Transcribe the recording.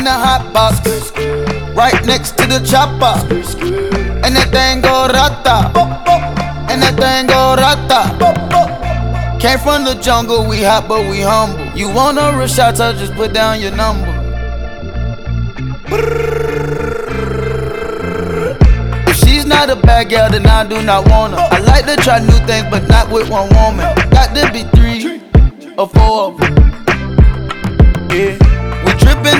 a hot box, right next to the chopper. And that thing go rata, and that thing go rata. Came from the jungle, we hot but we humble. You want a real shot, just put down your number. If she's not a bad girl, then I do not want her. I like to try new things, but not with one woman. Got to be 3 or 4 of them. Yeah, we trippin'.